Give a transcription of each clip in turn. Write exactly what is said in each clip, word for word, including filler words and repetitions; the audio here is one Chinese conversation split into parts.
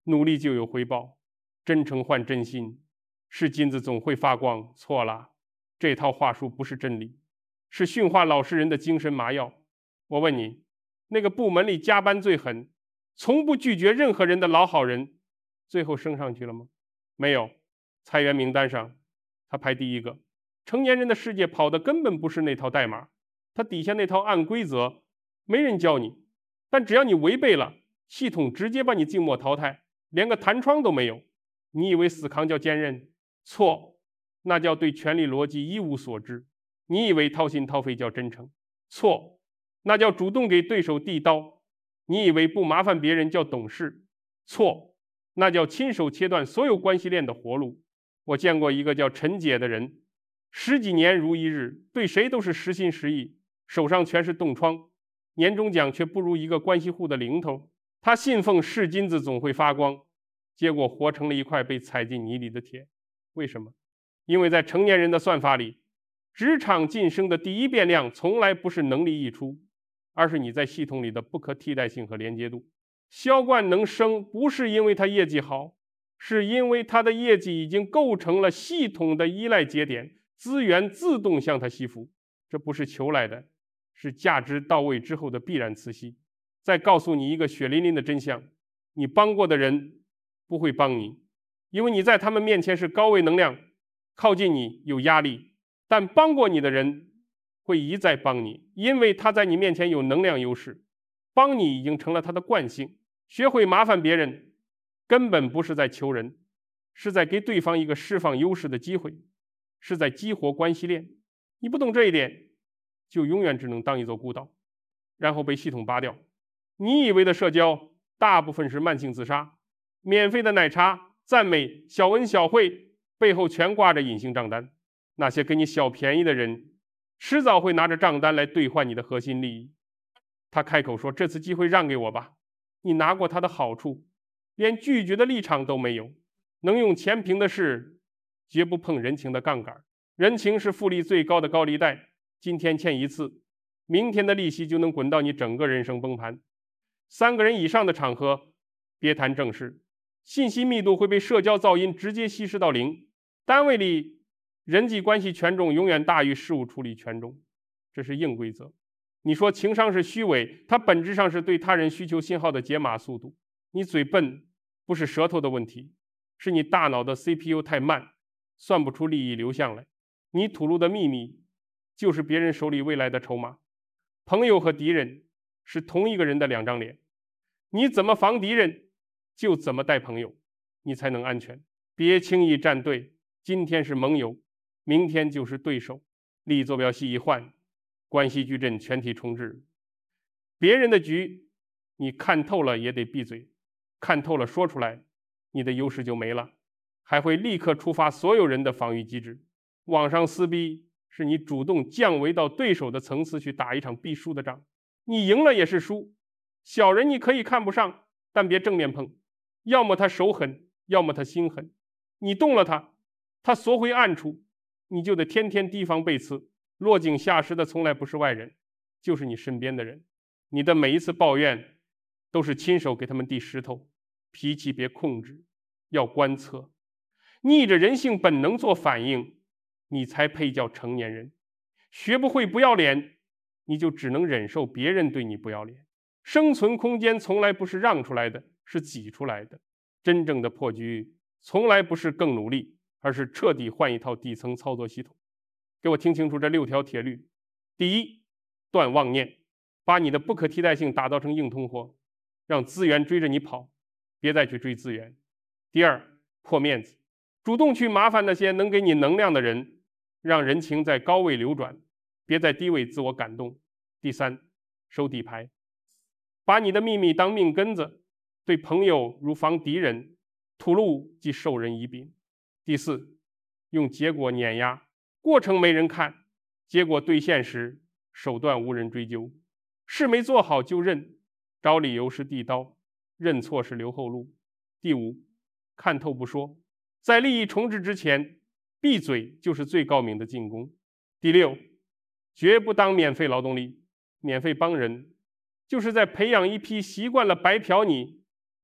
努力就有回报，真诚换真心，是金子总会发光。错了，这套话术不是真理，是驯化老实人的精神麻药。我问你，那个部门里加班最狠，从不拒绝任何人的老好人，最后升上去了吗？没有，裁员名单上他排第一个。成年人的世界跑的根本不是那套代码，他底下那套暗规则没人教你，但只要你违背了，系统直接把你静默淘汰，连个弹窗都没有。你以为死扛叫坚韧？错，那叫对权力逻辑一无所知。你以为掏心掏肺叫真诚？错，那叫主动给对手递刀。你以为不麻烦别人叫懂事？错，那叫亲手切断所有关系链的活路。我见过一个叫陈姐的人，十几年如一日，对谁都是实心实意，手上全是冻疮，年终奖却不如一个关系户的零头。他信奉是金子总会发光，结果活成了一块被踩进泥里的铁。为什么？因为在成年人的算法里，职场晋升的第一变量从来不是能力溢出，而是你在系统里的不可替代性和连接度。销冠能升，不是因为他业绩好，是因为他的业绩已经构成了系统的依赖节点，资源自动向他吸附。这不是求来的，是价值到位之后的必然磁吸。再告诉你一个血淋淋的真相，你帮过的人不会帮你，因为你在他们面前是高位能量，靠近你有压力，但帮过你的人会一再帮你，因为他在你面前有能量优势，帮你已经成了他的惯性。学会麻烦别人，根本不是在求人，是在给对方一个释放优势的机会，是在激活关系链。你不懂这一点，就永远只能当一座孤岛，然后被系统拔掉。你以为的社交，大部分是慢性自杀。免费的奶茶、赞美、小恩小惠，背后全挂着隐形账单。那些给你小便宜的人，迟早会拿着账单来兑换你的核心利益。他开口说：“这次机会让给我吧。”你拿过他的好处，连拒绝的立场都没有。能用钱平的事，绝不碰人情的杠杆。人情是复利最高的高利贷，今天欠一次，明天的利息就能滚到你整个人生崩盘。三个人以上的场合，别谈正事，信息密度会被社交噪音直接稀释到零。单位里人际关系权重永远大于事务处理权重，这是硬规则。你说情商是虚伪，它本质上是对他人需求信号的解码速度。你嘴笨不是舌头的问题，是你大脑的 C P U 太慢，算不出利益流向来。你吐露的秘密就是别人手里未来的筹码。朋友和敌人是同一个人的两张脸，你怎么防敌人，就怎么带朋友，你才能安全。别轻易站队，今天是盟友，明天就是对手。利益坐标系一换，关系矩阵全体重置。别人的局你看透了也得闭嘴，看透了说出来，你的优势就没了，还会立刻触发所有人的防御机制。网上撕逼是你主动降维到对手的层次去打一场必输的仗，你赢了也是输。小人你可以看不上，但别正面碰，要么他手狠，要么他心狠。你动了他，他缩回暗处，你就得天天提防被刺。落井下石的从来不是外人，就是你身边的人。你的每一次抱怨都是亲手给他们递石头。脾气别控制，要观测，逆着人性本能做反应，你才配叫成年人。学不会不要脸，你就只能忍受别人对你不要脸。生存空间从来不是让出来的，是挤出来的。真正的破局从来不是更努力，而是彻底换一套底层操作系统。给我听清楚这六条铁律。第一，断妄念，把你的不可替代性打造成硬通货，让资源追着你跑，别再去追资源。第二，破面子，主动去麻烦那些能给你能量的人，让人情在高位流转，别在低位自我感动。第三，收底牌，把你的秘密当命根子，对朋友如防敌人，吐露即授人以柄。第四，用结果碾压，过程没人看，结果兑现时手段无人追究。事没做好就认，找理由是递刀，认错是留后路。第五，看透不说，在利益重置之前，闭嘴就是最高明的进攻。第六，绝不当免费劳动力，免费帮人就是在培养一批习惯了白嫖你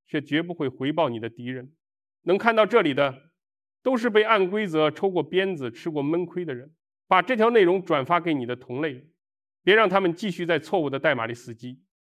却绝不会回报你的敌人。能看到这里的，都是被按规则抽过鞭子、吃过闷亏的人。把这条内容转发给你的同类，别让他们继续在错误的代码里死机。